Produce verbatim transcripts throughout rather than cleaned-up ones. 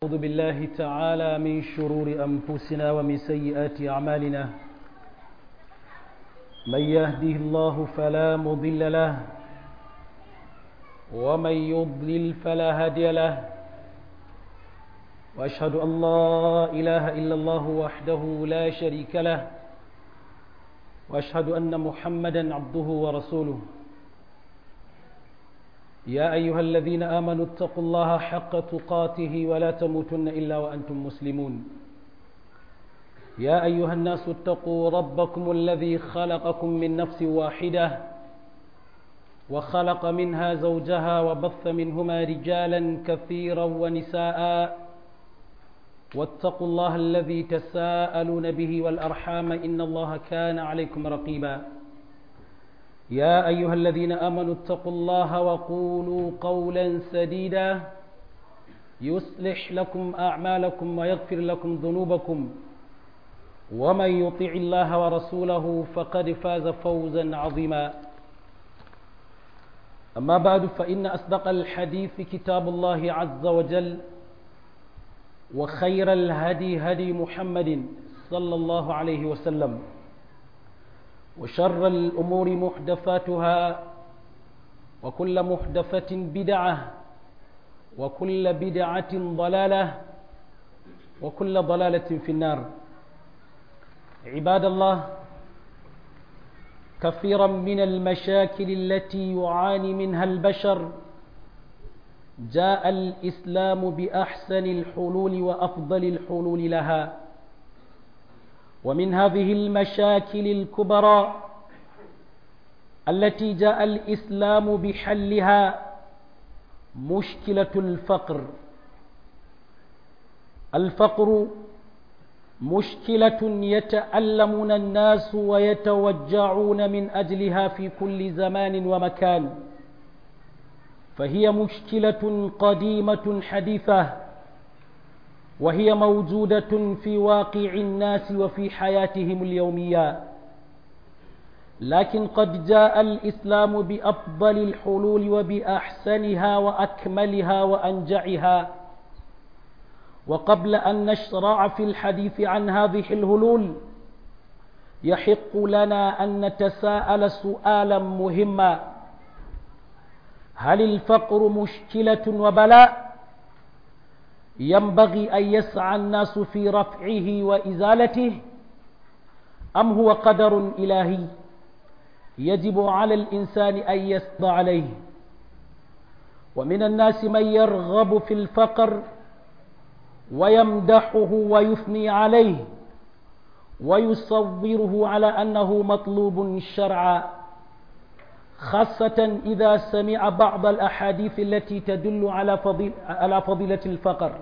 أعوذ بالله تعالى من شرور أنفسنا ومن سيئات أعمالنا. من يهده الله فلا مضل له ومن يضلل فلا هادي له، وأشهد أن لا إله إلا الله وحده لا شريك له، وأشهد أن محمدا عبده ورسوله. يا أيها الذين آمنوا اتقوا الله حق تقاته ولا تموتن إلا وأنتم مسلمون. يا أيها الناس اتقوا ربكم الذي خلقكم من نفس واحدة وخلق منها زوجها وبث منهما رجالا كثيرا ونساء، واتقوا الله الذي تساءلون به والأرحام إن الله كان عليكم رقيبا. يا أيها الذين آمنوا اتقوا الله وقولوا قولا سديدا يصلح لكم أعمالكم ويغفر لكم ذنوبكم، ومن يطع الله ورسوله فقد فاز فوزا عظيما. أما بعد، فإن أصدق الحديث كتاب الله عز وجل، وخير الهدي هدي محمد صلى الله عليه وسلم، وشر الأمور محدثاتها، وكل محدثة بدعة، وكل بدعة ضلالة، وكل ضلالة في النار. عباد الله، كثيرا من المشاكل التي يعاني منها البشر جاء الإسلام بأحسن الحلول وأفضل الحلول لها. ومن هذه المشاكل الكبرى التي جاء الإسلام بحلها مشكلة الفقر. الفقر مشكلة يتألمون الناس ويتوجعون من أجلها في كل زمان ومكان، فهي مشكلة قديمة حديثة، وهي موجودة في واقع الناس وفي حياتهم اليومية. لكن قد جاء الإسلام بأفضل الحلول وبأحسنها وأكملها وأنجعها. وقبل أن نشرع في الحديث عن هذه الحلول، يحق لنا أن نتساءل سؤالا مهما: هل الفقر مشكلة وبلاء ينبغي أن يسعى الناس في رفعه وإزالته، أم هو قدر إلهي يجب على الإنسان أن يصبر عليه؟ ومن الناس من يرغب في الفقر ويمدحه ويثني عليه ويصوره على أنه مطلوب شرعا، خاصة إذا سمع بعض الأحاديث التي تدل على فضيلة, على فضيلة الفقر،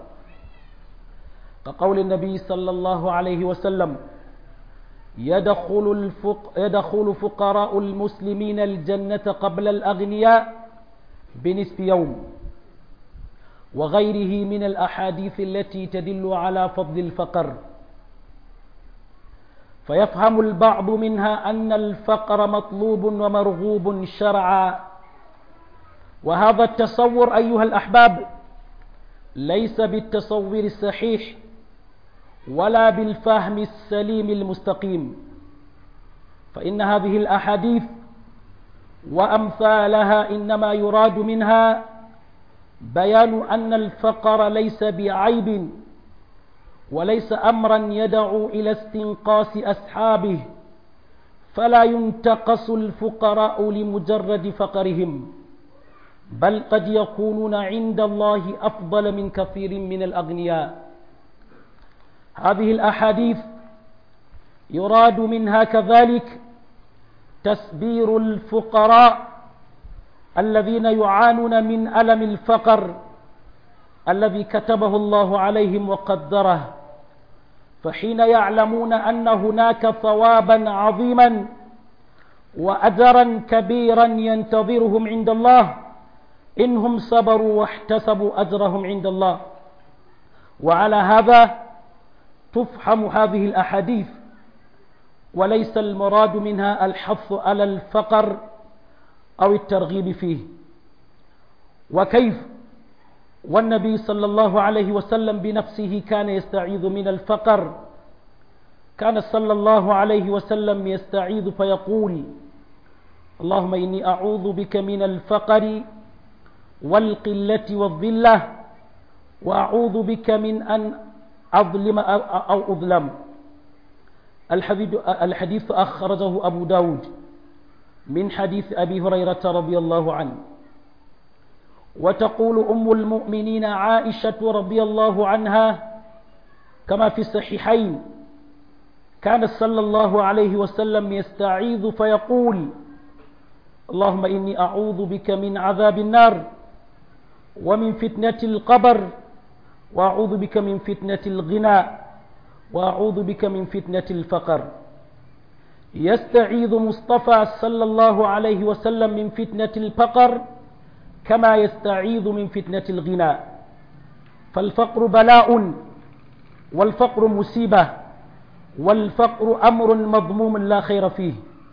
كقول النبي صلى الله عليه وسلم: يدخل, الفق يدخل فقراء المسلمين الجنة قبل الأغنياء بنصف يوم، وغيره من الأحاديث التي تدل على فضل الفقر. فيفهم البعض منها أن الفقر مطلوب ومرغوب شرعا، وهذا التصور أيها الأحباب ليس بالتصور الصحيح ولا بالفهم السليم المستقيم، فإن هذه الأحاديث وأمثالها إنما يراد منها بيان أن الفقر ليس بعيب، وليس أمرا يدعو إلى استنقاص أصحابه، فلا ينتقص الفقراء لمجرد فقرهم، بل قد يكونون عند الله أفضل من كثير من الأغنياء. هذه الأحاديث يراد منها كذلك تسبير الفقراء الذين يعانون من ألم الفقر الذي كتبه الله عليهم وقدره، فحين يعلمون أن هناك ثوابا عظيما وأجرا كبيرا ينتظرهم عند الله إنهم صبروا واحتسبوا أجرهم عند الله. وعلى هذا تفهم هذه الأحاديث، وليس المراد منها الحث على الفقر أو الترغيب فيه. وكيف والنبي صلى الله عليه وسلم بنفسه كان يستعيذ من الفقر. كان صلى الله عليه وسلم يستعيذ فيقول: اللهم إني أعوذ بك من الفقر والقلة والذلة، وأعوذ بك من أن أظلم أو أظلم. الحديث أخرجه أبو داود من حديث أبي هريرة رضي الله عنه. وتقول أم المؤمنين عائشة رضي الله عنها كما في الصحيحين: كان صلى الله عليه وسلم يستعيذ فيقول: اللهم إني أعوذ بك من عذاب النار ومن فتنة القبر، وأعوذ بك من فتنة الغنى، وأعوذ بك من فتنة الفقر. يستعيذ مصطفى صلى الله عليه وسلم من فتنة الفقر كما يستعيذ من فتنة الغنى، فالفقر بلاء، والفقر مصيبة، والفقر أمر مضموم لا خير فيه،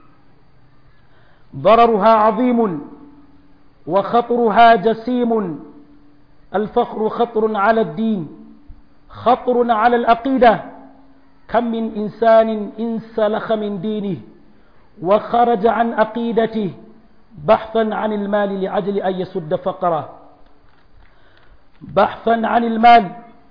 ضررها عظيم وخطرها جسيم. الفقر خطر على الدين، خطر على العقيدة. كم من إنسان انسلخ من دينه وخرج عن عقيدته بحثا عن المال لأجل أن يسد فقره، بحثا عن المال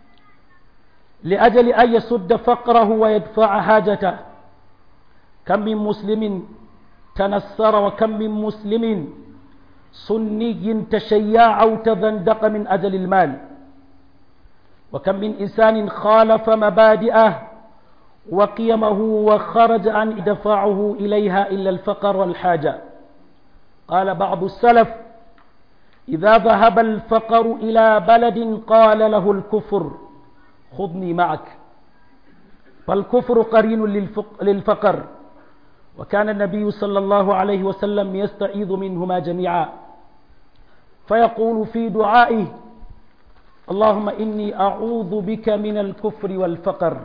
لأجل أن يسد فقره ويدفع حاجته. كم من مسلم تنصر، وكم من مسلم سني تشيع أو تزندق من أجل المال، وكم من إنسان خالف مبادئه وقيمه وخرج عن دفاعه إليها إلا الفقر والحاجة. قال بعض السلف: إذا ذهب الفقر إلى بلد قال له الكفر: خذني معك. فالكفر قرين للفقر، وكان النبي صلى الله عليه وسلم يستعيذ منهما جميعا، فيقول في دعائه: اللهم إني أعوذ بك من الكفر والفقر،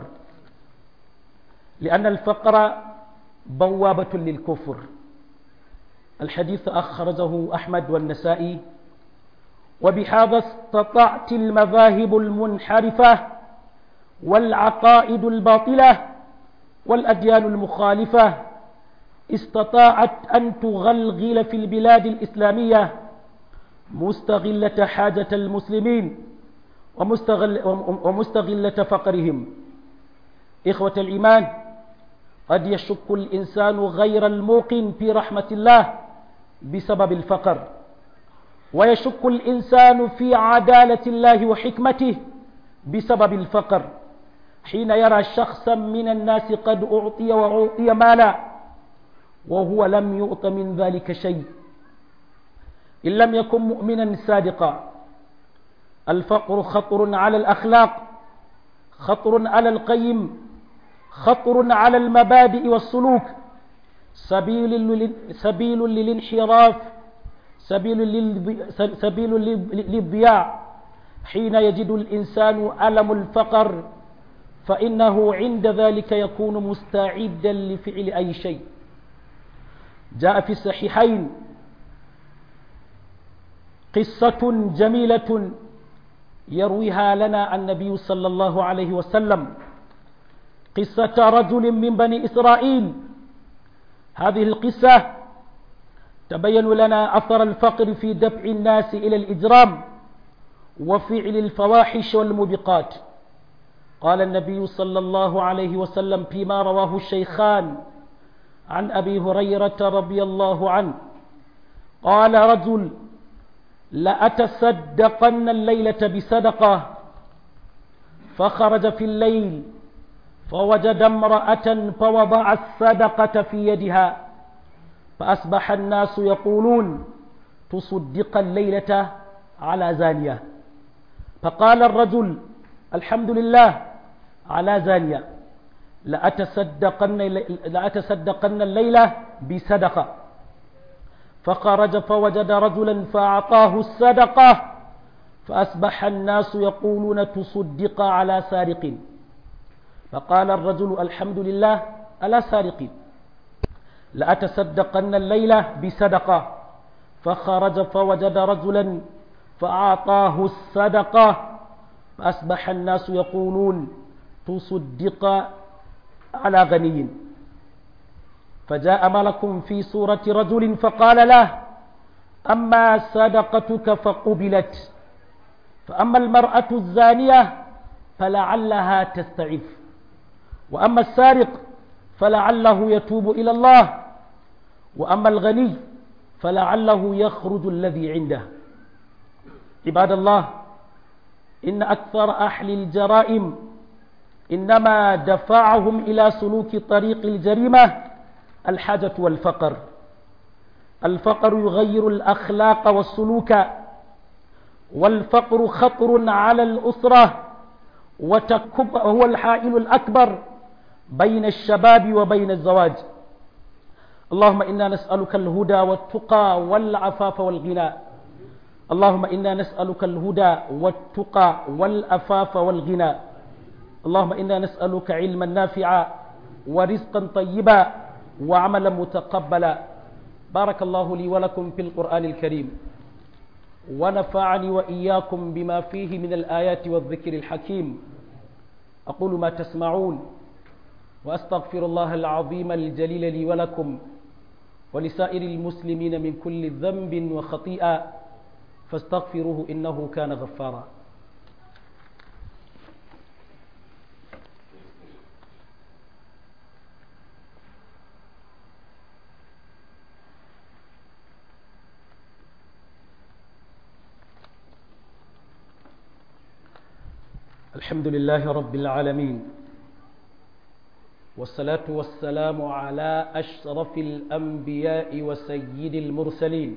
لأن الفقر بوابة للكفر. الحديث أخرجه أحمد والنسائي. وبهذا استطاعت المذاهب المنحرفة والعقائد الباطلة والأديان المخالفة استطاعت أن تغلغل في البلاد الإسلامية مستغلة حاجة المسلمين ومستغل ومستغلة فقرهم. إخوة الإيمان، قد يشك الإنسان غير الموقن في رحمة الله بسبب الفقر، ويشك الإنسان في عدالة الله وحكمته بسبب الفقر، حين يرى شخصا من الناس قد أعطي وأعطي مالا وهو لم يؤت من ذلك شيء، إن لم يكن مؤمنا صادقا. الفقر خطر على الأخلاق، خطر على القيم، خطر على المبادئ والسلوك، سبيل سبيل للانحراف، سبيل سبيل للضياع. حين يجد الإنسان ألم الفقر فإنه عند ذلك يكون مستعدا لفعل أي شيء. جاء في الصحيحين قصة جميلة يرويها لنا النبي صلى الله عليه وسلم، قصة رجل من بني إسرائيل. هذه القصة تبين لنا أثر الفقر في دفع الناس إلى الإجرام وفعل الفواحش والموبقات. قال النبي صلى الله عليه وسلم فيما رواه الشيخان عن أبي هريرة رضي الله عنه قال: رجل لأتصدقن الليلة بصدقة، فخرج في الليل فوجد امرأة فوضع الصدقة في يدها، فأصبح الناس يقولون: تصدق الليلة على زانية. فقال الرجل: الحمد لله على زانية، لأتصدقن, لأتصدقن الليلة بصدقة. فخرج فوجد رجلا فأعطاه الصدقة، فأصبح الناس يقولون: تصدق على سارق. فقال الرجل: الحمد لله على سارق، لأتصدقن الليلة بصدقة. فخرج فوجد رجلا فأعطاه الصدقة فأصبح الناس يقولون تصدق على غني. فجاء ملك في صورة رجل فقال له أما صدقتك فقبلت، فأما المرأة الزانية فلعلها تستعف، وأما السارق فلعله يتوب إلى الله، وأما الغني فلعله يخرج الذي عنده. عباد الله، إن أكثر أهل الجرائم إنما دفعهم إلى سلوك طريق الجريمة الحاجة والفقر. الفقر يغير الأخلاق والسلوك، والفقر خطر على الأسرة وهو الحائل الأكبر بين الشباب وبين الزواج. اللهم إنا نسألك الهدى والتقى والعفاف والغنى. اللهم إنا نسألك الهدى والتقى والعفاف والغنى. اللهم إنا نسألك علما نافعا ورزقا طيبا وعملا متقبلا. بارك الله لي ولكم في القرآن الكريم، ونفعني وإياكم بما فيه من الآيات والذكر الحكيم. أقول ما تسمعون، وأستغفر الله العظيم الجليل لي ولكم ولسائر المسلمين من كل ذنب وخطيئة، فاستغفروه إنه كان غفارا. الحمد لله رب العالمين، والصلاة والسلام على أشرف الأنبياء وسيد المرسلين،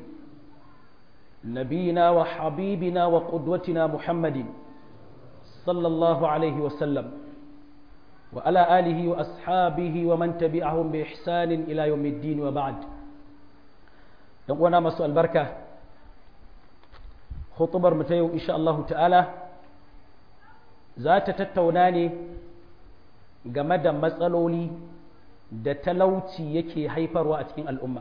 نبينا وحبيبنا وقدوتنا محمد صلى الله عليه وسلم، وعلى آله وأصحابه ومن تبعهم بإحسان إلى يوم الدين. وبعد، يقولنا مسؤول البركة، خطبر متيو إن شاء الله تعالى za ta tattauna ne game da matsaloli da talauci yake haifarwa a cikin al'umma.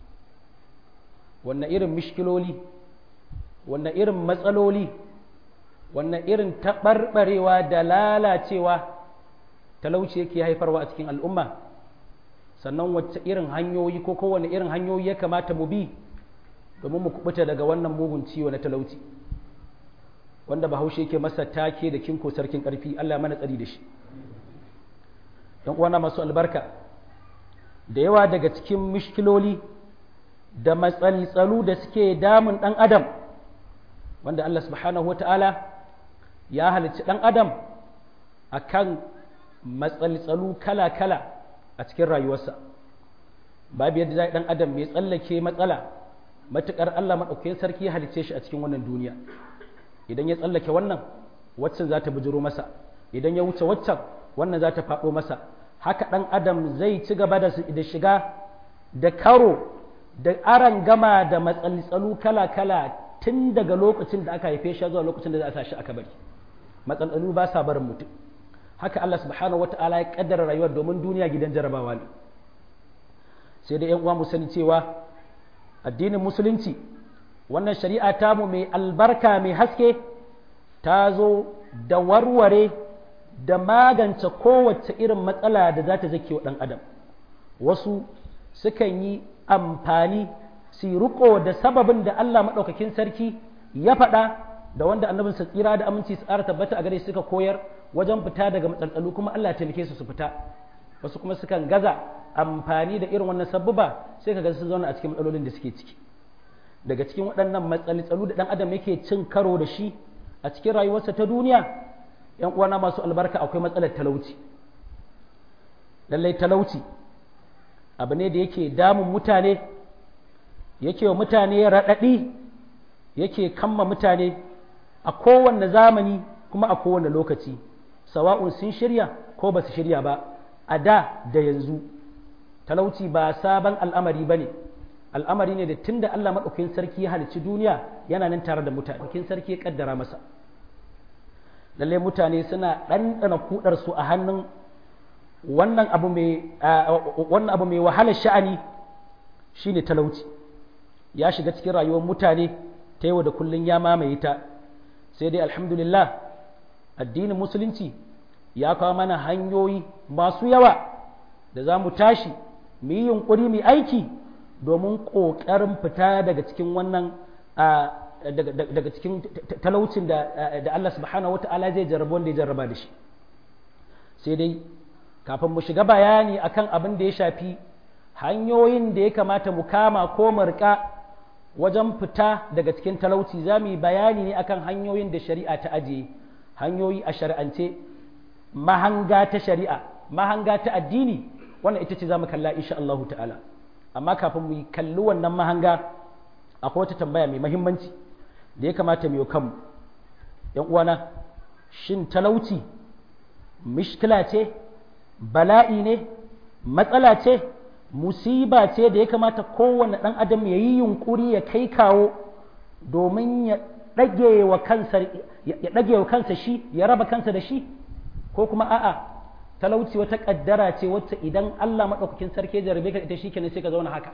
Wannan irin mishkiloli, wannan irin matsaloli, wannan irin taɓarɓarewa da lalacewa talauci yake haifarwa a cikin al'umma, sannan wacce irin hanyoyi ko kowane irin hanyoyi ya kamata mu bi domin mu kubuta daga wannan mugun ciwo na talauci, wanda bahaushe yake masa take da kinko sarkin ƙarfi. Allah mana tsari da shi. ‘Yan uwana masu albarka, da yawa daga cikin mishkiloli da matsaltsalu da suke damun ɗan adam, wanda Allah subhanahu wa ta'ala ya halicci ɗan adam a kan matsaltsalu kala-kala a cikin rayuwarsa. Babu yadda za ɗan adam mai tsallake matsala matuƙar Allah maɗaukakin sarki ya halicce shi a cikin wannan duniya. Idan ya tsallake wannan, waccan za ta bujiro masa, idan ya wuce waccan, wannan za ta faɗo masa. Haka ɗan adam zai ci gaba da shiga da karo da aran gama da matsaltsalu kala-kala tun daga lokacin da aka haife shi zuwa lokacin da za a sa shi aka bari. Matsaltsalu ba sa barin mutum. Haka Allah subhanahu wata'ala ya kaddara rayuwar, domin duniya gidan jarabawa ne. Sai da ‘yan uwa mu sani cewa addinin musulunci, wannan shari'a tamu mai albarka mai haske, ta zo da warware da magance kowace irin matsala da za ta zake wa ɗan adam. Wasu sukan yi amfani su riko da sababin da Allah maɗaukakin sarki ya faɗa da wanda annabinsa tsira da aminci su ƙara tabbata a gare suka koyar wajen fita daga matsaltsalu, kuma Allah ya taimake su su fita. Wasu kuma sukan gaza amfani da irin wannan sabbuba, sai ka ga sun zauna a cikin matsalolin da suke ciki. Daga cikin waɗannan matsaltsalu da ɗan adam yake cin karo da shi a cikin rayuwarsa ta duniya, ‘yan uwana masu albarka, akwai matsalar talauci. Lallai talauci abu ne da yake damun mutane, yake wa mutane raɗaɗi, yake kamma mutane a kowane zamani kuma a kowane lokaci, sawa'un sun shirya ko ba su shirya ba, a da da yanzu. Talauci ba sabon al'amari ba ne, al'amari ne da tun da Allah maɗaukakin sarki ya halicci duniya yana nan tare da mutane, maɗaukakin sarki ya ƙaddara masa. Lallai mutane suna ɗanɗana kuɗarsu a hannun wannan abu mai wannan abu mai wahalar sha'ani shine talauci. Ya shiga cikin rayuwar mutane ta ta yau da kullun ya mamaye ta, sai dai alhamdulillah addinin musulunci ya kawo mana hanyoyi masu yawa da za mu tashi mu yi yunƙuri mu aiki domin ƙoƙarin fita daga cikin wannan daga cikin talaucin da Allah subhanahu wa ta'ala zai jarraba wanda ya jarraba da shi. Sai dai kafin mu shiga bayani akan abin da ya shafi hanyoyin da ya kamata mu kama ko mu riƙa wajen fita daga cikin talauci, za mu yi bayani ne akan hanyoyin da shari'a ta ajiye, hanyoyi a shari'ance, mahanga ta shari'a, mahanga ta addini, wannan ita ce za mu kalla insha Allah ta'ala. Amma kafin mu yi kalli wannan mahanga akwai wata tambaya mai mahimmanci da ya kamata mu yi kanmu. ‘Yan uwana, shin talauci mishkila ce, bala'i ne, matsala ce, musiba ce da ya kamata kowane ɗan adam ya yi yunƙuri ya kai kawo domin ya ɗage wa kansa ya ɗage wa kansa shi, ya raba kansa da shi, ko kuma a'a talauci wata ƙaddara ce wacce idan Allah maɗaukakin sarki ya jarabe ka ita shikenan sai ka zauna haka.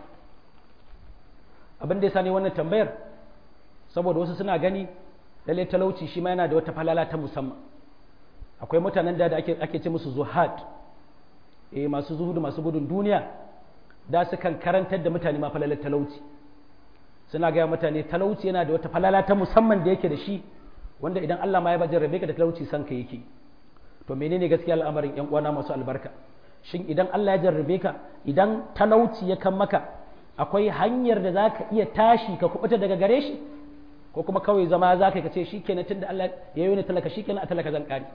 Abin da ya sani wannan tambayar saboda wasu suna gani lalle talauci shi ma yana da wata falala ta musamman. Akwai mutanen da ake ake ce musu zuhad, eh masu zuhudu, masu gudun duniya, da su kan karantar da mutane ma falalar talauci. Suna gaya mutane talauci yana da wata falala ta musamman da yake da shi, wanda idan Allah ma ya ba jarrabe ka da talauci san ka yake. To menene gaskiya al'amarin ƴan uwana masu albarka? Shin idan Allah ya jarrabe ka, idan talauci ya kan maka, akwai hanyar da za ka iya tashi ka kubuta daga gare shi, ko kuma kawai zama za ka ce shi kenan tunda Allah ya yi ni talaka shi kenan a talaka zan kare?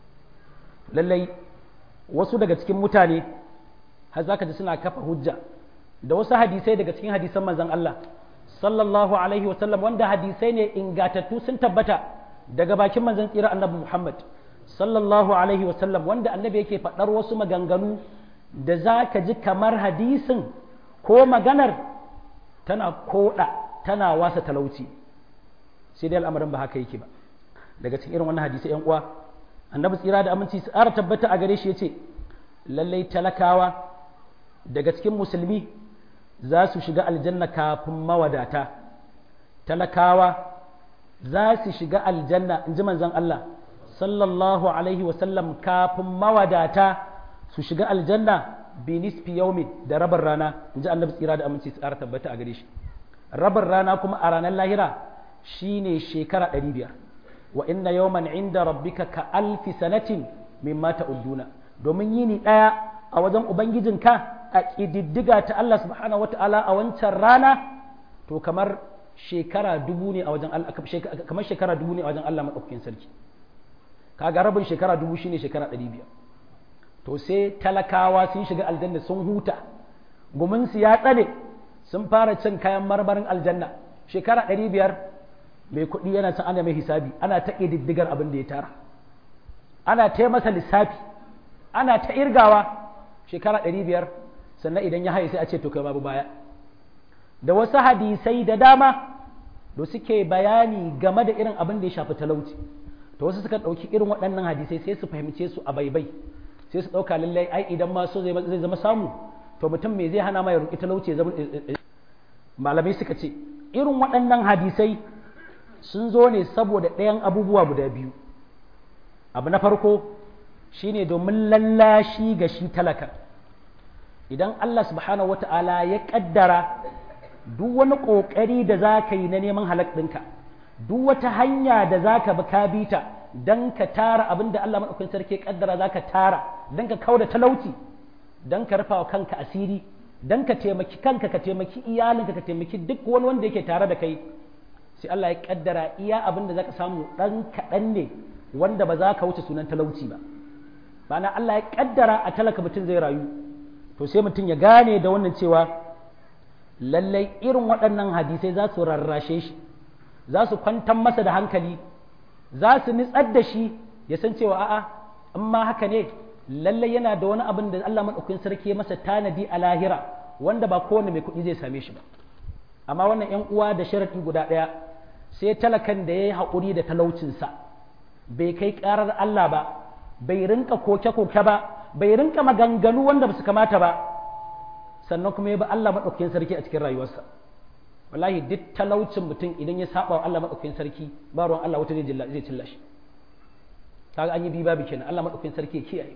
Lallai wasu daga cikin mutane har za ka ji suna kafa hujja da wasu hadisai daga cikin hadisan manzon Allah sallallahu alaihi wa sallam, wanda hadisai ne ingatattu sun tabbata daga bakin manzon tsira annabi Muhammad sallallahu alaihi wa sallam, wanda annabi yake faɗar wasu maganganu da za ka ji kamar hadisin ko maganar tana koda tana wasa talauci, sai dai al'amarin ba haka yake ba. Daga cikin irin wannan hadisi ƴan uwa, annabi tsira da aminci su ƙara tabbata a gare shi yace lallai talakawa daga cikin musulmi za su shiga aljanna kafin mawadata. Talakawa za su shiga aljanna, in ji manzon Allah sallallahu alaihi wa sallam, kafin mawadata su shiga aljanna bi nisfi yaumin, da rabar rana, in ji annabi tsira da aminci su ƙara tabbata a gare shi. Rabar rana kuma a ranar lahira shine shekara ɗari biyar. Wa inna yawman inda rabbika ka alfi sanatin mimma ta'udduna, domin yini ɗaya a wajen ubangijinka a ƙididdiga ta Allah subhanahu wata'ala a wancan rana to kamar shekara dubu ne a wajen Allah, kamar shekara dubu ne a wajen Allah madaukakin sarki. Kaga rabin shekara dubu shine shekara ɗari biyar. To sai talakawa sun shiga aljanna sun huta, guminsu ya tsane, sun fara cin kayan marmarin aljanna. Shekara ɗari biyar mai kuɗi yana can ana mai hisabi, ana ta ƙididdigar abin da ya tara, ana ta masa lissafi, ana ta irgawa. Shekara ɗari biyar sannan idan ya haye sai a ce to kai babu baya. Da wasu hadisai da dama da suke bayani game da irin abin da ya shafi talauci, to wasu suka ɗauki irin waɗannan hadisai sai su fahimce su a baibai, sai su ɗauka lallai ai idan ma so zai zama samu to mutum me zai hana ma ya roƙi talauci ya zama. Malamai suka ce irin waɗannan hadisai sun zo ne saboda ɗayan abubuwa guda biyu. Abu na farko shine domin lallashi ga shi talaka. Idan Allah subhanahu wata'ala ya ƙaddara duk wani ƙoƙari da za ka yi na neman halak ɗinka, duk wata hanya da za ka bi ka bi ta don ka tara abin da Allah maɗaukakin sarki ya ƙaddara za ka tara, don ka kauda talauci, don ka rufa wa kanka asiri, don ka taimaki kanka, ka taimaki iyalinka, ka taimaki duk wani wanda yake tare da kai, sai Allah ya ƙaddara iya abin da za ka samu ɗan kaɗan ne wanda ba za ka wuce sunan talauci ba. Ma'ana Allah ya ƙaddara a talaka mutum zai rayu, to sai mutum ya gane da wannan cewa lallai irin waɗannan hadisai za su rarrashe shi, za su kwantar masa da hankali, za su nitsar da shi ya san cewa a'a in ma haka ne lallai yana da wani abin da Allah maɗaukakin sarki ya masa tanadi a lahira wanda ba kowane mai kuɗi zai same shi ba. Amma wannan ƴan uwa da sharaɗi guda ɗaya, sai talakan da ya yi haƙuri da talaucinsa bai kai ƙarar Allah ba, bai rinka koke-koke ba, bai rinka maganganu wanda ba su kamata ba, sannan kuma ya bi Allah maɗaukakin sarki a cikin rayuwarsa. wallahi duk talaucin mutum idan ya saba wa Allah madaukakin sarki ba ruwan Allah wata zai jilla zai cilla shi kaga an yi bi babu kenan Allah madaukakin sarki ya kiyaye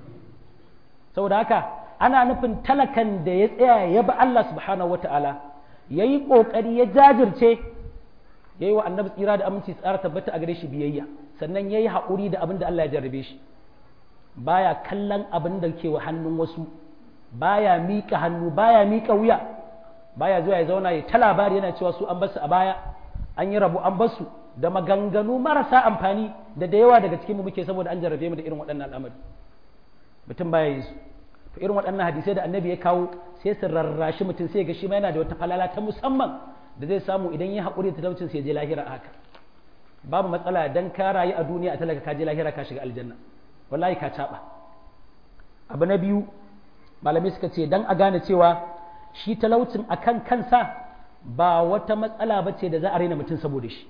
saboda haka ana nufin talakan da ya tsaya ya bi Allah subhanahu wataala yayi kokari ya jajirce yayi wa annabi tsira da aminci tsara tabbata a gare shi biyayya sannan yayi haƙuri da abin da Allah ya jarrabe shi baya kallon abin da ke wa hannun wasu baya miƙa hannu baya miƙa wuya baya zuwa ya zauna ya ta labari yana cewa su an basu a baya an yi rabu an basu da maganganu marasa amfani da da yawa daga cikin mu muke saboda an jarrabe mu da irin waɗannan al'amari mutum baya yin su to irin waɗannan hadisai da annabi ya kawo sai su rarrashi mutum sai ga shi ma yana da wata falala ta musamman da zai samu idan ya haƙuri da talaucin sai ya je lahira haka babu matsala dan ka rayu a duniya a talaka ka je lahira ka shiga aljanna wallahi ka caɓa abu na biyu malamai suka ce dan a gane cewa shi talaucin akan kansa ba wata matsala ba ce da za a raina mutum saboda shi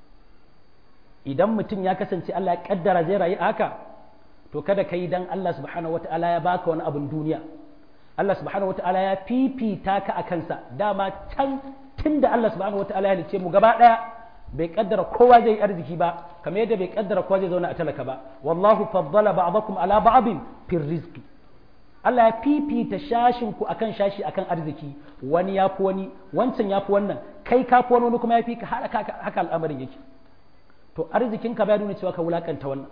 idan mutum ya kasance Allah ya kaddara zai rayu haka to kada ka yi dan Allah subhanahu wata'ala ya baka wani abun duniya Allah subhanahu wata'ala ya fifita ka a kansa dama can tun da Allah subhanahu wata'ala ya halice mu gaba daya bai kaddara kowa zai yi arziki ba kamar yadda bai kaddara kowa zai zauna a talaka ba wallahu faddala ba'dakum ala ba'din fil rizqi Allah ya fifita shashin ku akan shashi akan arziki wani ya fi wani wancan ya fi wannan kai ka fi wani kuma ya fi ka haka al'amarin yake to arzikin ka bai nuna cewa ka wulakanta wannan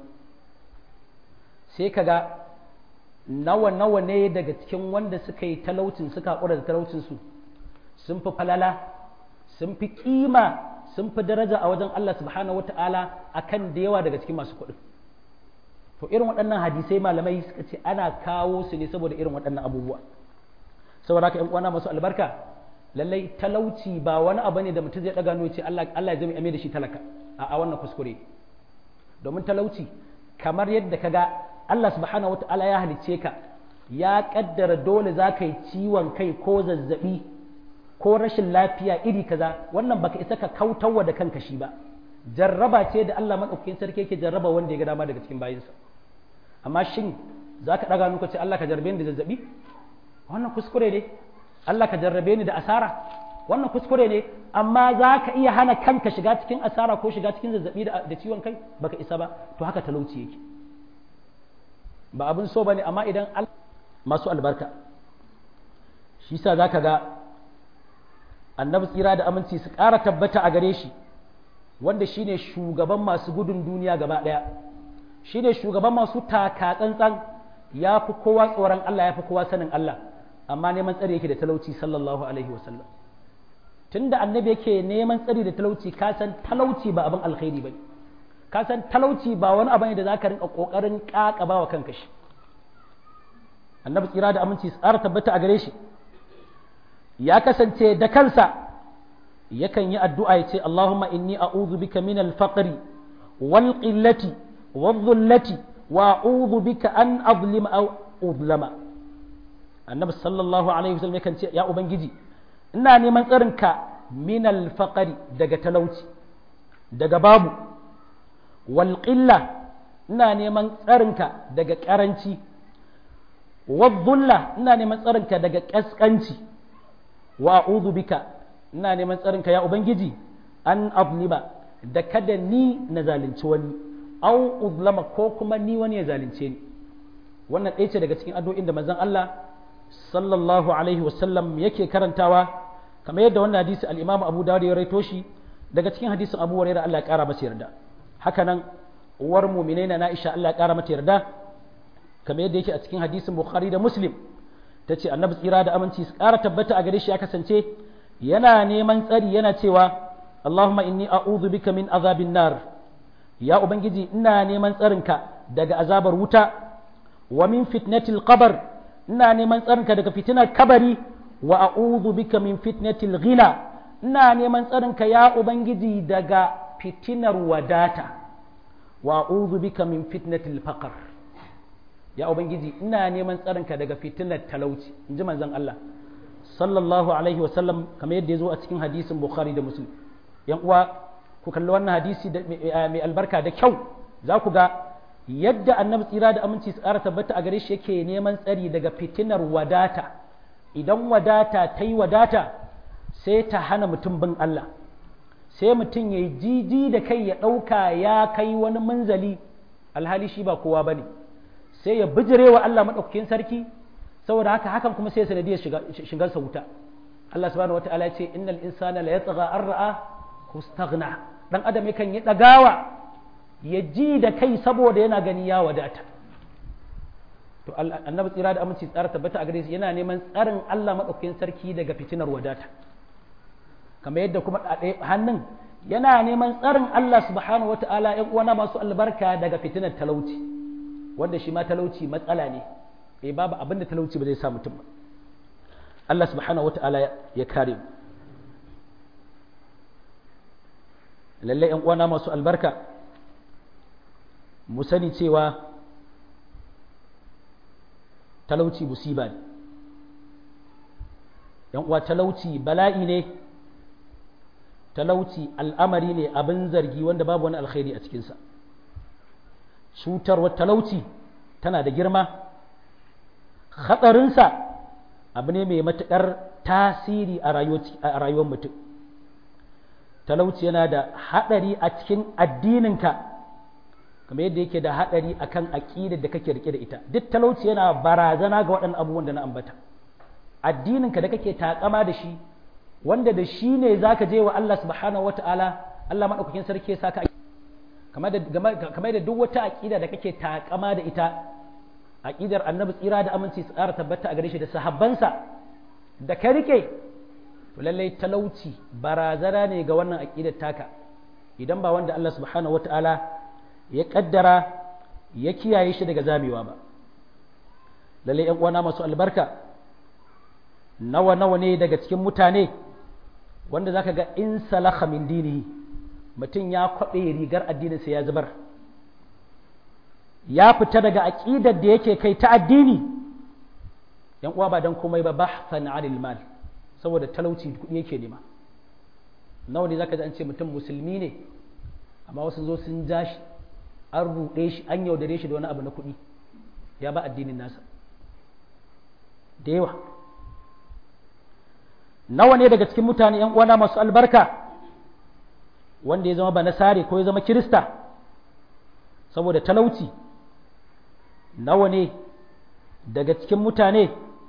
sai ka ga nawa nawa ne daga cikin wanda suka yi talaucin suka haƙura da talaucin su sun fi falala sun fi kima sun fi daraja a wajen Allah subhanahu wata'ala akan da yawa daga cikin masu kuɗin to irin waɗannan hadisai malamai suka ce ana kawo su ne saboda irin waɗannan abubuwa saboda haka ƴan uwana masu albarka lallai talauci ba wani abu ne da mutum zai ɗaga nuna ce Allah Allah ya zama da shi talaka a wannan kuskure domin talauci kamar yadda kaga Allah subhanahu wata'ala ya halicce ka ya kaddara dole za ka yi ciwon kai ko zazzabi ko rashin lafiya iri kaza wannan baka isa ka kautarwa da kanka shi ba jarraba ce da Allah madaukakin sarki yake jarraba wanda ya ga dama daga cikin bayinsa amma shin za ka ɗaga nuka ce Allah ka jarrabe ni da zazzabi wannan kuskure ne Allah ka jarrabe ni da asara wannan kuskure ne amma za ka iya hana kanka shiga cikin asara ko shiga cikin zazzabi da ciwon kai baka isa ba to haka talauci yake ba abin so bane amma idan masu albarka shi sa zaka ga annabi tsira da aminci su ƙara tabbata a gare shi wanda shine shugaban masu gudun duniya gaba ɗaya shine shugaban masu taka tsantsan ya fi kowa tsoron Allah ya fi kowa sanin Allah amma neman tsari yake da talauci sallallahu alaihi wasallam tunda annabi yake neman tsari da talauci ka san talauci ba abin alkhairi bane ka san talauci ba wani abu ne da zaka rinka kokarin kakaba wa kanka shi annabi tsira da aminci tsara tabbata a gare shi ya kasance da kansa yakan yi addu'a ya ce Allahumma inni a'udhu bika min al-faqri wal qillati wal dhullati wa a'udhu bika an azlima aw udlama annabi sallallahu alaihi wasallam yakan ce ya ubangiji ina neman tsarinka min al-faqri daga talauci daga babu wal qilla ina neman tsarinka daga karanci wal dhulla ina neman tsarinka daga kaskanci wa a'udhu bika ina neman tsarinka ya ubangiji an azlima da kada ni na zalunci wani au uzlama ko kuma ni wani ya zalunce ni wannan ɗaya ce daga cikin addu'o'in da manzon Allah sallallahu alaihi wasallam yake karantawa kamar yadda wannan hadisi al-Imam Abu Dawud ya rawaito shi daga cikin hadisin Abu Hurairah Allah ya kara masa yarda haka nan uwar mu'minai na Aisha Allah ya kara mata yarda kamar yadda yake a cikin hadisin Bukhari da Muslim tace annabi tsira da aminci su kara tabbata a gare shi ya kasance yana neman tsari yana cewa Allahumma inni a'udhu bika min azabin nar ya ubangiji ina neman tsarinka daga azabar wuta wa min fitnatil qabr ina neman tsarinka daga fitinar kabari wa a'udhu bika min fitnatil ghina ina neman tsarinka ya ubangiji daga fitinar wadata wa a'udhu bika min fitnatil faqr ya ubangiji ina neman tsarinka daga fitinar talauci inji manzon Allah sallallahu alaihi wa sallam kamar yadda ya zo a cikin hadisin Bukhari da Muslim yan uwa ku kalli wannan hadisi mai albarka da kyau za ku ga yadda annabi tsira da aminci su ƙara tabbata a gare shi yake neman tsari daga fitinar wadata idan wadata ta yi wadata sai ta hana mutum bin Allah, sai mutum ya yi jiji da kai ya ɗauka ya kai wani munzali alhali shi ba kowa ba ne, sai ya bijire wa Allah maɗaukakin sarki, saboda haka hakan kuma sai sanadiyar shigarsa wuta. Allah subhanahu wata'ala ya ce innal insana la yatgha an ra'a istaghna, dan adam yakan yi ɗagawa ya ji da kai saboda yana gani ya wadata. To annabi tsira da aminci tsara tabbata a gare shi yana neman tsarin Allah maɗaukakin sarki daga fitinar wadata, kamar yadda kuma a ɗaya hannun yana neman tsarin Allah subhanahu wata'ala ‘yan uwana masu albarka daga fitinar talauci, wanda shi ma talauci matsala ne, eh babu abin da talauci ba zai sa mutum ba. Allah subhanahu wata'ala ya kare mu. Lallai ‘yan uwana masu albarka mu sani cewa talauci musiba ne, ‘yan uwa talauci bala'i ne, talauci al'amari ne abin zargi wanda babu wani alkhairi a cikinsa. Cutarwar talauci tana da girma, hatsarinsa abu ne mai matuƙar tasiri a rayuwar mutum. Talauci yana da haɗari a cikin addininka, kamar yadda yake da haɗari a kan aƙidar da kake riƙe da ita. Duk talauci yana barazana ga waɗannan abubuwan da na ambata. Addininka da kake taƙama da shi, wanda da shi ne za ka je wa Allah subhanahu wa ta'ala, Allah maɗaukakin sarki ya saka kamar da duk wata aƙida da kake taƙama da ita, aƙidar annabi tsira da aminci su ƙara tabbata a gare shi da sahabbansa da ka riƙe, to lallai talauci barazana ne ga wannan aƙidar taka, idan ba wanda Allah subhanahu wa ta'ala ya ƙaddara ya kiyaye shi daga zamewa ba. Lallai ‘yan uwana masu albarka, nawa nawa ne daga cikin mutane wanda zaka ga in salakha min dinihi, mutum ya kwaɓe rigar addininsa ya zubar, ya fita daga aƙidar da yake kai ta addini, yan uwa ba dan komai ba bahsan anil mal, saboda talauci kuɗi yake nema. Nawa ne zaka ji an ce mutum musulmi ne amma wasu zo sun ja shi, an ruɗe shi, an yaudare shi da wani abu na kuɗi, ya ba addinin nasa da yawa. Nawa ne daga cikin mutane ‘yan uwana masu albarka wanda ya zama ba nasare ko ya zama kirista saboda talauci? Nawa ne daga cikin mutane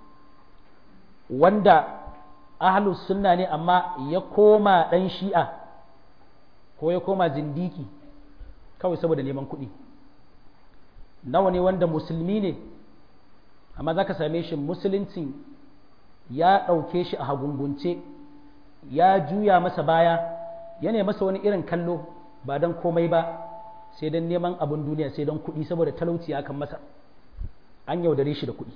wanda ahlus sunna ne amma ya koma ɗan shi'a ko ya koma zindiki kawai saboda neman kuɗi? Nawa ne wanda musulmi ne amma za ka same shi musuluncin ya ɗauke shi a hagungunce, ya juya masa baya, ya ne masa wani irin kallo ba don komai ba sai don neman abin duniya, sai don kuɗi, saboda talauci ya kan masa, an yaudare shi da kuɗi.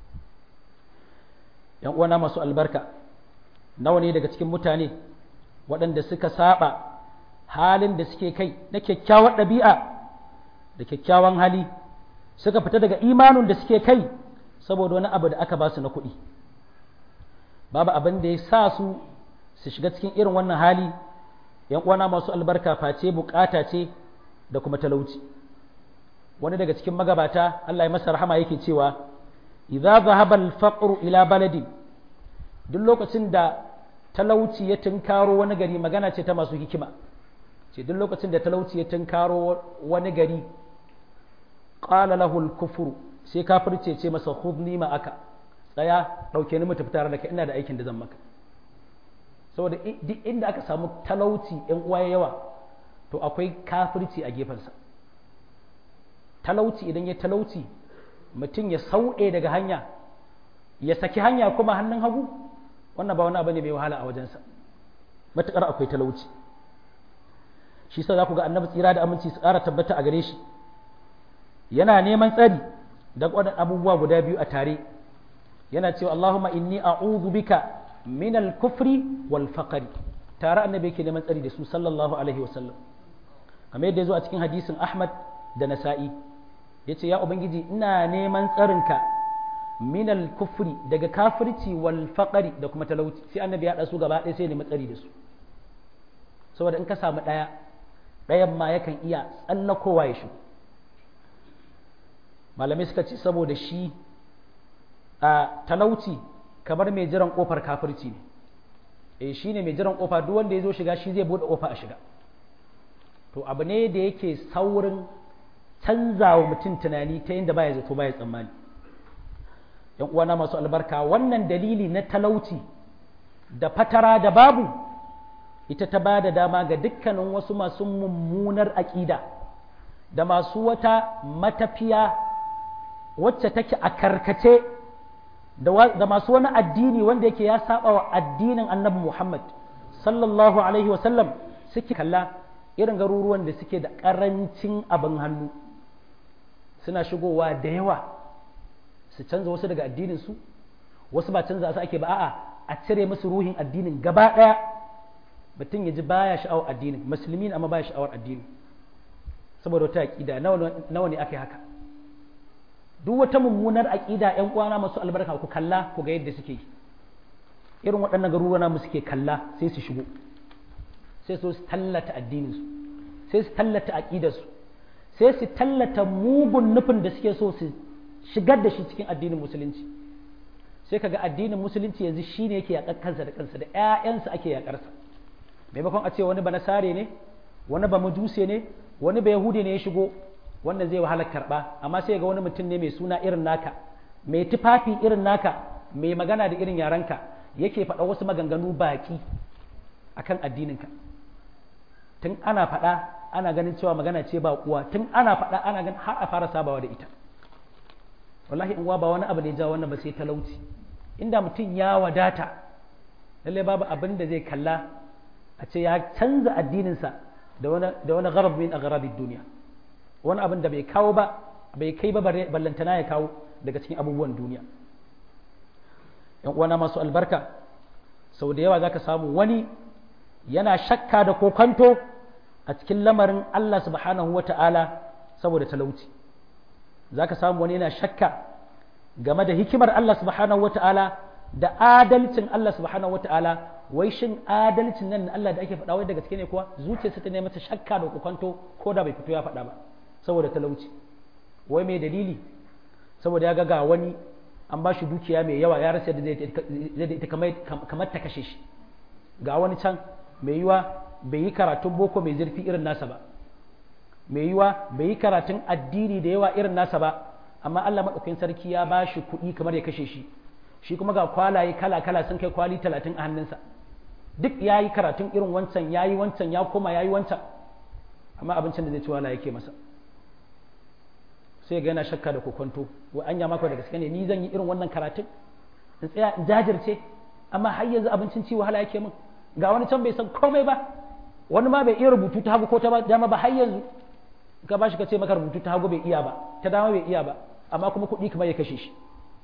‘Yan uwana masu albarka, nawa ne daga cikin mutane waɗanda suka saba halin da suke kai na kyakkyawar ɗabi'a da kyakkyawan hali, suka fita daga imanin da suke kai saboda wani abu da aka ba su na kuɗi? Babu abin da ya sa su su shiga cikin irin wannan hali, ‘yan uwana masu albarka, face bukata ce da kuma talauci. Wani daga cikin magabata, Allah ya masa rahama, yake cewa idza zahaba al-faqru ila baladin, duk lokacin da talauci ya tunkaro wani gari, magana ce ta masu hikima, ce duk lokacin da talauci ya tunkaro wani gari, qala lahu al-kufru, sai kafirce ce masa khudni ma aka, tsaya ɗauke ni mu tafi tare da kai, ina da aikin da zan maka. Saboda duk inda aka samu talauci ‘yan uwa yawa, to akwai kafirci a gefensa. Talauci idan ya talauci, mutum ya sauɗe daga hanya, ya saki hanya kuma hannun hagu, wannan ba wani abu ne mai wahala a wajensa, matuƙar akwai talauci. Shi sa za ku ga annabi tsira da aminci su ƙara tabbata a gare shi, yana neman tsari da waɗannan abubuwa guda biyu a tare, yana cewa Allahumma inni a'udhu bika min al-kufri wal faqri, tare annabi yake neman tsari da su sallallahu alaihi wasallam, kamar yadda ya zo a cikin hadisin Ahmad da Nasa'i, yace ya ubangiji ina neman tsarinka min al-kufri, daga kafirci, wal faqri, da kuma talauci. Sai annabi ya su gaba ɗaya sai neman tsari da su, saboda in ka samu ɗaya, ɗayan ma yakan iya tsallakowa ya shigo. Malamai suka ce saboda shi a talauci kamar mai jiran kofar kafirci ne, eh shine mai jiran kofa duk wanda ya zo shiga shi zai bude kofa a shiga to abu ne da yake saurin canzawa mutum tunani ta yadda baya zato baya tsammani yan uwana masu albarka wannan dalili na talauci da fatara da babu ita ta ba da dama ga dukkanin wasu masu mummunar aƙida da masu wata matafiya wacce take a karkace da masu wani addini wanda yake ya saba wa addinin annabi Muhammad sallallahu alaihi wasallam suke kalla irin garuruwan da suke da ƙarancin abin hannu suna shigowa da yawa su canza wasu daga addininsu wasu ba canza su ake ba a'a a cire musu ruhin addinin gaba ɗaya mutum ya ji baya sha'awar addinin musulmi amma baya sha'awar addini saboda wata aƙida nawa ne aka yi haka duk wata mummunar aƙida ƴan uwana masu albarka ku kalla ku ga yadda suke yi irin waɗannan garuruwa mu suke kalla sai su shigo sai su tallata addininsu sai su tallata aƙidarsu sai su tallata mugun nufin da suke so su shigar da shi cikin addinin musulunci sai kaga addinin musulunci yanzu shine yake yaƙar kansa da kansa da ƴaƴansa ake yaƙarsa maimakon a ce wani ba nasare ne wani ba majuse ne wani ba yahudi ne ya shigo wannan zai wahala karɓa amma sai ga wani mutum ne mai suna irin naka mai tufafi irin naka mai magana da irin yarenka yake faɗa wasu maganganu baƙi akan addininka tun ana faɗa ana ganin cewa magana ce ba kuwa tun ana faɗa ana ganin har a fara sabawa da ita wallahi in uwa ba wani abu ne ja wannan ba sai talauci inda mutum ya wadata lallai babu abin da zai kalla a ce ya canza addininsa da wani da wani gharab min aghrabid duniya wani abin da bai kawo ba bai kai ba ballantana ya kawo daga cikin abubuwan duniya yan uwana masu albarka sau da yawa zaka samu wani yana shakka da kokanto a cikin lamarin Allah subhanahu wata'ala saboda talauci zaka samu wani yana shakka game da hikimar Allah subhanahu wata'ala da adalcin Allah subhanahu wata'ala wai shin adalcin nan Allah da ake faɗa wai daga cikin ne kuwa zuciyarsa ta ne mata shakka da kokanto ko da bai fito ya faɗa ba saboda talauci wai mai dalili saboda ya ga ga wani an ba shi dukiya mai yawa ya rasa da zai ita kamar ta kashe shi ga wani can mai yiwa bai yi karatun boko mai zurfi irin nasa ba mai yiwa bai yi karatun addini da yawa irin nasa ba amma Allah maɗaukakin sarki ya ba shi kuɗi kamar ya kashe shi shi kuma ga kwalaye kala kala sun kai kwali talatin a hannunsa duk ya yi karatun irin wancan ya yi wancan ya koma ya yi wancan amma abincin da zai ci wala yake masa sai ga yana shakka da kokonto wa anya maka da gaske ne ni zan yi irin wannan karatun in tsaya in jajirce amma har yanzu abincin ci wahala yake min ga wani can bai san komai ba wani ma bai iya rubutu ta hagu ko ta dama ba har yanzu ka bashi ka ce maka rubutu ta hagu bai iya ba ta dama bai iya ba amma kuma kuɗi kamar ya kashe shi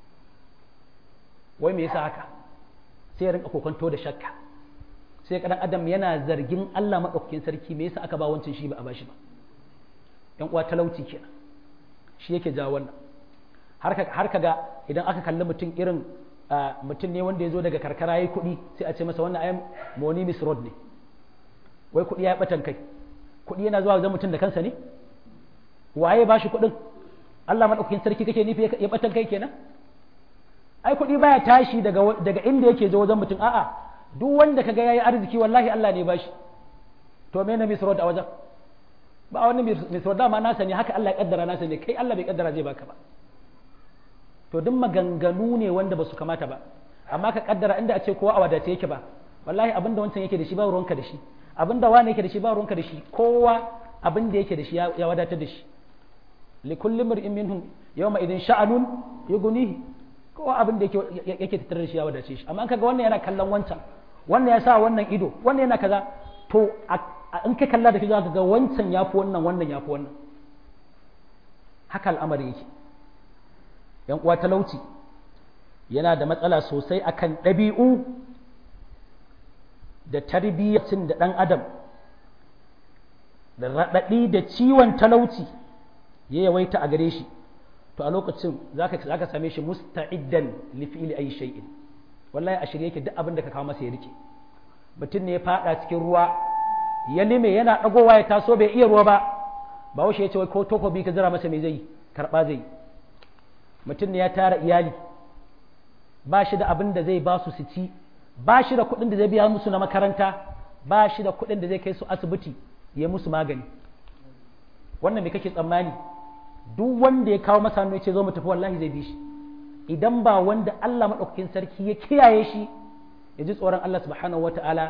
wai me yasa haka sai ya rinka kokonto da shakka sai kadan adam yana zargin Allah madaukakin sarki me yasa aka ba wancan shi ba a bashi ba yan uwa talauci kenan shi yake jawo wannan har ka ga idan aka kalli mutum irin mutum ne wanda ya zo daga karkara ya yi kuɗi sai a ce masa wannan ayan money misroad ne wai kuɗi ya batan kai kuɗi yana zuwa wajen mutum da kansa ne waye ba shi kuɗin Allah madaukakin sarki kake nufi ya batan kai kenan ai kuɗi baya tashi daga daga inda yake zo wajen mutum a'a duk wanda kaga yayi arziki wallahi Allah ne ba shi to me na misroad a wajen ba wani misroad dama nasa ne haka Allah ya kaddara nasa ne kai Allah bai kaddara zai baka ba to duk maganganu ne wanda ba su kamata ba amma ka kaddara inda a ce kowa a wadace yake ba wallahi abinda wancan yake da shi ba ruwanka da shi abinda wani yake da shi ba ruwanka da shi kowa abinda yake da shi ya wadatar da shi li kulli mar'in minhum yawma idin sha'anun yughnihi kowa abinda yake yake tattare da shi ya wadace shi amma kaga wannan yana kallon wancan wannan ya sa wannan ido wannan yana kaza to in ka kalla da shi za ka ga wancan yafi wannan wannan yafi wannan haka al'amari yake yan uwa talauci yana da matsala sosai akan ɗabi'u da tarbiyyacin da ɗan adam da raɗaɗi da ciwon talauci ya yawaita a gare shi to a lokacin za ka same shi musta'iddan li fi'li ayi shay'in wallahi a shirye yake duk abin da ka kawo masa ya rike mutum ne ya fada cikin ruwa ya lime yana ɗagowa ya taso bai iya ruwa ba ba washe ya ce wai ko takobi ka zira masa me zai karɓa zai mutum ne ya tara iyali ba shi da abin da zai ba su su ci ba shi da kuɗin da zai biya musu na makaranta, ba shi da kuɗin da zai kai su asibiti ya musu magani. Wannan me kake tsammani? Duk wanda ya kawo masa hannu ya ce zo mu tafi, wallahi zai bi shi, idan ba wanda Allah maɗaukakin sarki ya kiyaye shi ya ji tsoron Allah subhanahu wata'ala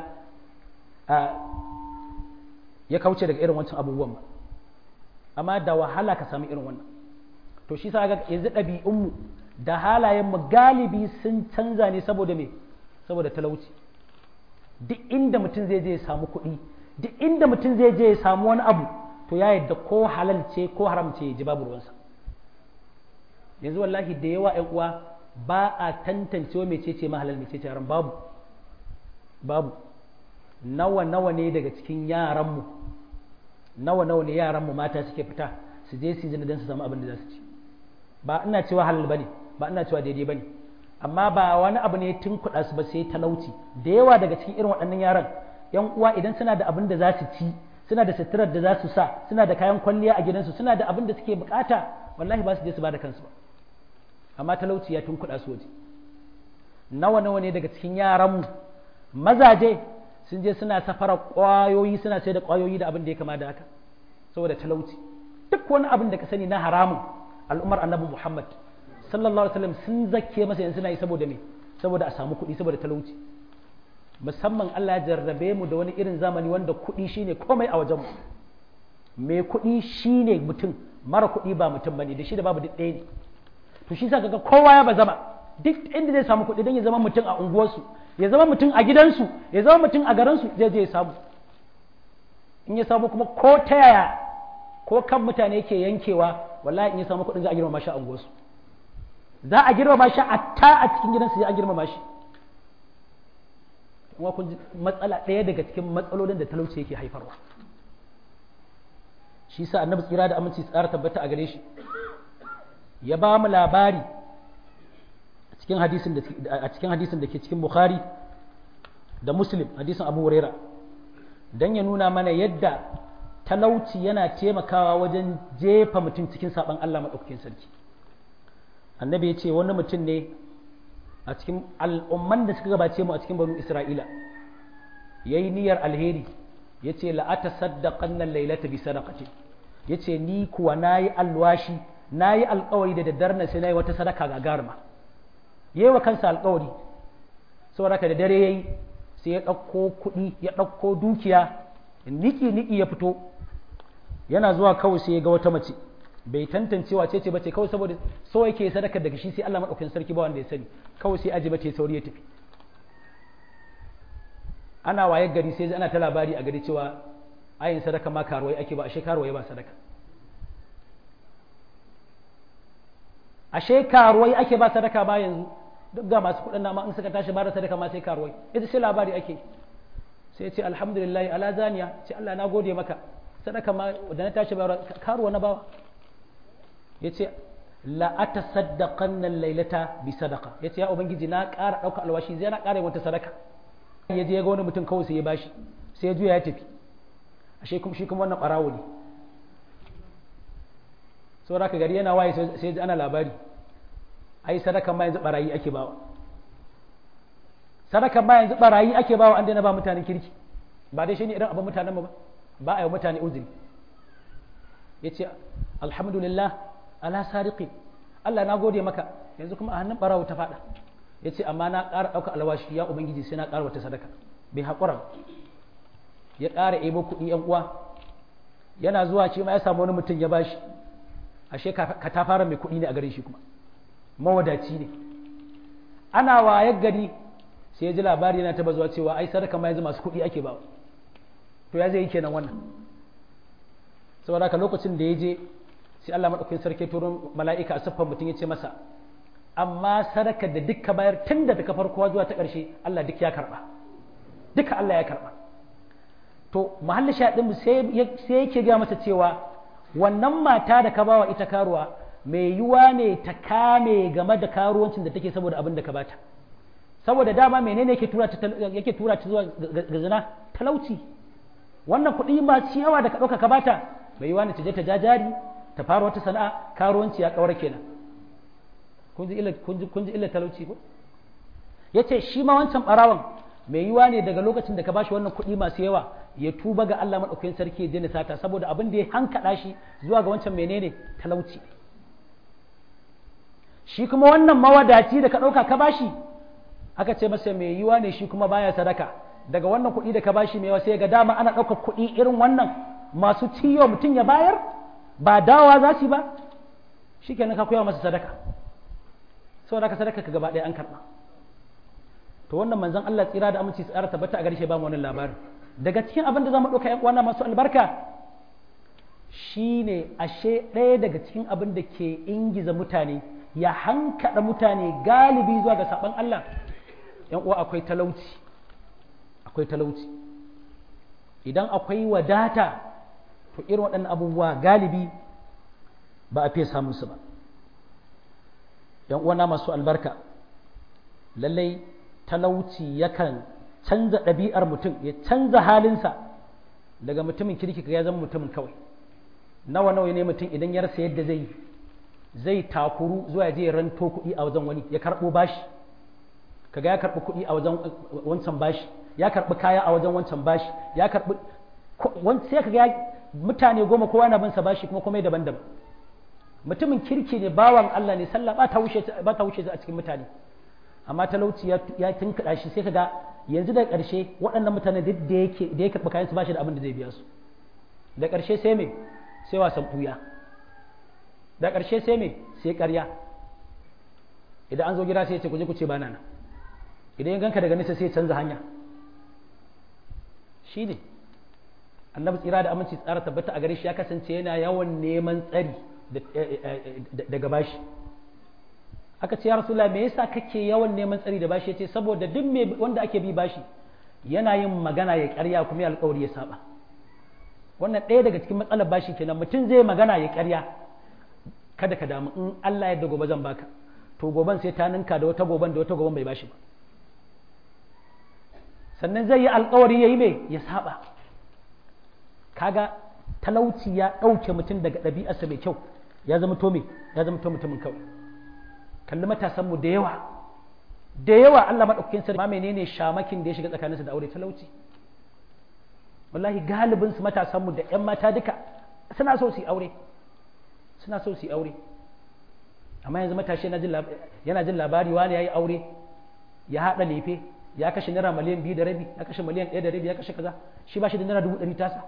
ya kauce daga irin wancan abubuwan ba. Amma da wahala ka sami irin wannan. To shi sa ga yanzu ɗabi'unmu da halayenmu galibi sun canza ne saboda me? Saboda talauci. Duk inda mutum zai je ya samu kuɗi, duk inda mutum zai je ya samu wani abu, to ya yadda ko halal ce ko haram ce ya ji babu ruwansa. Yanzu wallahi da yawa ƴan uwa ba a tantancewa mecece ma halal mecece haram, babu babu nawa nawa ne daga cikin yaranmu nawa nawa ne yaranmu mata suke fita su je su zina don su samu abin da za su ci. Ba ina cewa halal bane, ba ina cewa daidai bane, amma ba wani abu ne tun kuɗa su ba sai talauci. Da yawa daga cikin irin waɗannan yaran ƴan uwa idan suna da abin da za su ci, suna da suturar da za su sa, suna da kayan kwalliya a gidansu, suna da abin da suke bukata, wallahi ba su je su ba da kansu ba. Amma talauci ya tun kuɗa su waje. Nawa nawa ne daga cikin yaranmu mazaje sun je suna safara ƙwayoyi, suna sai da ƙwayoyi da abin da ya kama da haka saboda talauci. Duk wani abin da ka sani na haramun al'ummar annabi Muhammad sallallahu alaihi wasallam sun zakke masa yanzu suna yi saboda me? Saboda a samu kuɗi, saboda talauci. Musamman Allah ya jarrabe mu da wani irin zamani wanda kuɗi shine komai a wajenmu. Mai kuɗi shine mutum, mara kuɗi ba mutum bane, da shi da babu duk ɗaya ne. To shi sa kaga kowa ya bazama duk inda zai samu kuɗi don ya zama mutum a unguwarsu, ya zama mutum a gidansu, ya zama mutum a garinsu, zai je ya samu. In ya samu kuma ko ta yaya ko kan mutane yake yankewa, wallahi in ya samu kuɗin za a girmama shi a unguwarsu, za a girmama shi a ta a cikin gidansu, za a girmama shi. Kuma kun ji matsala ɗaya daga cikin matsalolin da talauci yake haifarwa. Shi sa annabi tsira da aminci tsara tabbata a gare shi ya ba mu labari a cikin hadisin da a cikin hadisin da ke cikin Bukhari da Muslim, hadisin Abu Huraira, dan ya nuna mana yadda talauci yana taimakawa wajen jefa mutum cikin saban Allah madaukakin sarki. Annabi ya ce wani mutum ne a cikin al'umman da suka gabace mu a cikin banu Isra'ila yayi niyyar alheri, yace la atasaddaqanna laylata bi sadaqati, yace ni kuwa nayi alwashi, nayi alƙawari da daddare na sai nayi wata sadaka gagaruma. Yayi wa kansa alƙawari, saboda da dare yayi sai ya ɗauko kuɗi, ya ɗauko dukiya, niki niki ya fito, yana zuwa kawai sai ya ga wata mace, bai tantance wace ce bace, kawai saboda so yake sadaka daga shi sai Allah madaukakin sarki ba wanda ya sani, kawai sai aji bace sauri ya tafi. Ana waye gari sai ana ta labari a gari cewa ayin sadaka ma karuwai ake ba, ashe karuwai ba sadaka, ashe karuwai ake ba sadaka ba yanzu. Duk ga masu kuɗin nama in suka tashi ba da sadaka ma sai karuwai, ita sai labari ake. Sai ya ce alhamdulillah ala zaniya, ce Allah na gode maka, sadaka ma da na tashi ba karuwa na bawa. Ya ce la atasaddaqanna laylata bi sadaqa, ya ce ya ubangiji na ƙara ɗauka alwashi, zai na ƙara wata sadaka. Ya je ya ga wani mutum kawai sai ya bashi, sai ya juya ya tafi, ashe kuma shi kuma wannan ɓarawo ne. Saboda ka gari yana waye sai ji ana labari, ai sadakan ma yanzu barayi ake bawa, sadakan ma yanzu barayi ake bawa, an daina ba mutanen kirki. Ba dai shi ne irin abin mutanen mu ba, ba a yi mutane uzuri. Ya ce alhamdulillah ala sariqin, Allah na gode maka, yanzu kuma a hannun barawo ta faɗa. Ya ce amma na ƙara ɗauka alwashi ya ubangiji sai na ƙara wata sadaka. Bai haƙura, ya ƙara ebo kuɗi yan uwa, yana zuwa ce ma ya samu wani mutum ya bashi, ashe ka ta fara mai kuɗi ne a gare shi, kuma mawadaci ne. Ana wayar gari sai ya ji labari yana taba zuwa cewa ai sadaka ma yanzu masu kuɗi ake ba. To ya zai yi kenan wannan. Saboda haka lokacin da ya je sai Allah madaukakin sarki turun mala'ika a siffar mutum ya ce masa, amma sadaka da dukka bayar tun da daga farko zuwa ta ƙarshe Allah duk ya karɓa, duka Allah ya karɓa. To mahallin shaɗin sai yake ga masa cewa wannan mata da ka bawa ita karuwa mai yiwa ne ta kame game da karuwancin da take saboda abin da ka bata, saboda dama menene yake tura ta yake tura ta zuwa ga zina? Talauci. Wannan kuɗi masu yawa da ka ɗauka ka bata mai yiwa ne ta je ta jajari ta fara wata sana'a, karuwanci ya ƙaura kenan. Kun ji illa kun ji kun ji illa talauci ko? yace shi ma wancan barawan mai yiwa ne daga lokacin da ka bashi wannan kuɗi masu yawa ya tuba ga Allah madaukakin sarki ya daina sata saboda abin da ya hankada shi zuwa ga wancan menene talauci shi kuma wannan mawadaci da ka ɗauka ka bashi aka ce masa mai yiwa ne shi kuma baya sadaka daga wannan kuɗi da ka bashi mai yawa sai ga dama ana ɗaukar kuɗi irin wannan masu ciyo mutum ya bayar ba dawowa za su ba shi kenan ka koya masa sadaka saboda ka sadaka ka gaba ɗaya an karɓa to wannan manzon Allah tsira da aminci tsara tabbata a gare shi ba mu wannan labarin daga cikin abin da zamu ɗauka ƴan uwana masu albarka shine ashe ɗaya daga cikin abin da ke ingiza mutane ya hankada mutane galibi zuwa ga saban Allah ƴan uwa akwai talauci akwai talauci idan akwai wadata to irin waɗannan abubuwa galibi ba a fiye samun su ba ƴan uwana masu albarka lallai talauci yakan canza ɗabi'ar mutum ya canza halinsa daga mutumin kirki ya zama mutumin kawai nawa nawa ne mutum idan ya rasa yadda zai zai takuru zuwa je ranto kuɗi a wajen wani ya karɓo bashi kaga ya karɓi kuɗi a wajen wancan bashi ya karɓi kaya a wajen wancan bashi ya karɓi sai kaga mutane goma kowa na bin sa bashi kuma komai daban-daban mutumin kirki ne bawan Allah ne sallah ba ta wuce ba ta wuce a cikin mutane amma talauci ya ya tunkuɗa shi sai kaga yanzu da ƙarshe waɗannan mutane duk da yake da ya karɓi kayan su bashi da abin da zai biya su da ƙarshe sai me sai wasan ɓuya da ƙarshe sai me sai ƙarya idan an zo gida sai ya ce ku je ku ce bana nan idan ya ganka daga nesa sai ya canza hanya shi ne annabi tsira da aminci tsara tabbata a gare shi ya kasance yana yawan neman tsari daga bashi aka ce ya rasula me yasa kake yawan neman tsari da bashi yace saboda duk me wanda ake bi bashi yana yin magana ya ƙarya kuma ya alƙawari ya saba wannan ɗaya daga cikin matsalar bashi kenan mutum zai magana ya ƙarya kada ka damu in Allah yadda gobe zan baka to goben sai ta ninka da wata goben da wata goben bai bashi ba sannan zai yi alƙawari yayi me ya saba kaga talauci ya ɗauke mutum daga ɗabi'arsa mai kyau ya zama to me ya zama to mutumin kawai kalli matasanmu da yawa da yawa Allah maɗaukakin sarki ma menene shamakin da ya shiga tsakaninsu da aure talauci wallahi galibin su matasanmu da ƴan mata duka suna so su yi aure suna so su yi aure amma yanzu matashi yana jin labari wani ya yi aure ya haɗa lefe ya kashe naira miliyan biyu da rabi ya kashe miliyan ɗaya da rabi ya kashe kaza shi ba shi da naira dubu ɗari tasa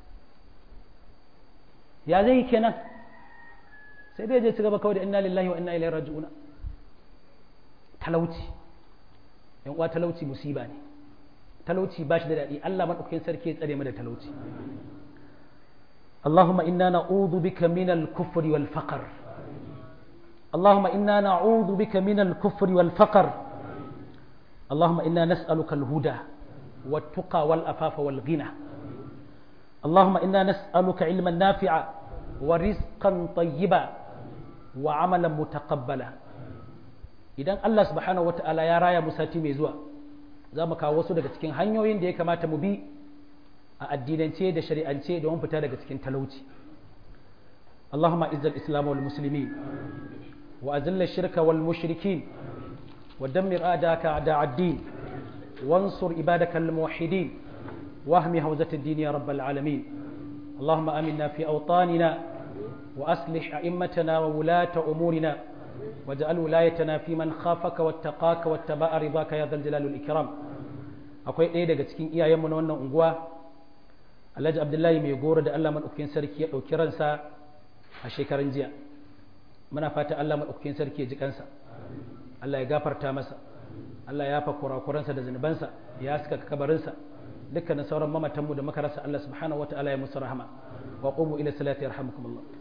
ya zai yi kenan sai dai je ci gaba kawai da inna lillahi wa inna ilaihi raji'una talauci yan uwa talauci musiba ne talauci ba shi da daɗi Allah madaukakin sarki ya tsare mu da talauci Allahumma inna na'udhu bika min al-kufri wal faqr Allahumma inna na'udhu bika min al-kufri wal faqr Allahumma inna nas'aluka al-huda wat-tuqa wal-afafa wal-ghina Allahumma inna nas'aluka ilman nafi'a wa rizqan tayyiba wa amalan mutaqabbala idan Allah subhanahu wata'ala ya raya mu sati mai zuwa za mu kawo wasu daga cikin hanyoyin da ya kamata mu bi a addinance da shari'ance don fita daga cikin talauci Allahumma izzal islam wal muslimin wa azilla shirka wal mushrikin wa dammir a'daka a'da ad-din wansur ibadaka al muwahhidin wahmi hawzat ad-din ya rabbal alamin اللهم آمنا في أوطاننا وأصلح أئمتنا وولاة أمورنا واجعل ولايتنا في من خافك واتقاك واتبع رضاك يا ذا الجلال والإكرام akwai ɗaya daga cikin iyayenmu na wannan unguwa Alhaji Abdullahi mai goro da Allah madaukakin sarki ya ɗauki ransa a shekaran jiya muna fata Allah madaukakin sarki ya ji kansa Allah ya gafarta masa Allah ya fa kurakuransa da zunubansa ya saka kabarinsa dukkanin sauran mamatanmu da muka rasa Allah subhanahu wataala ya musu rahama wa qumu ila salati yarhamukumullah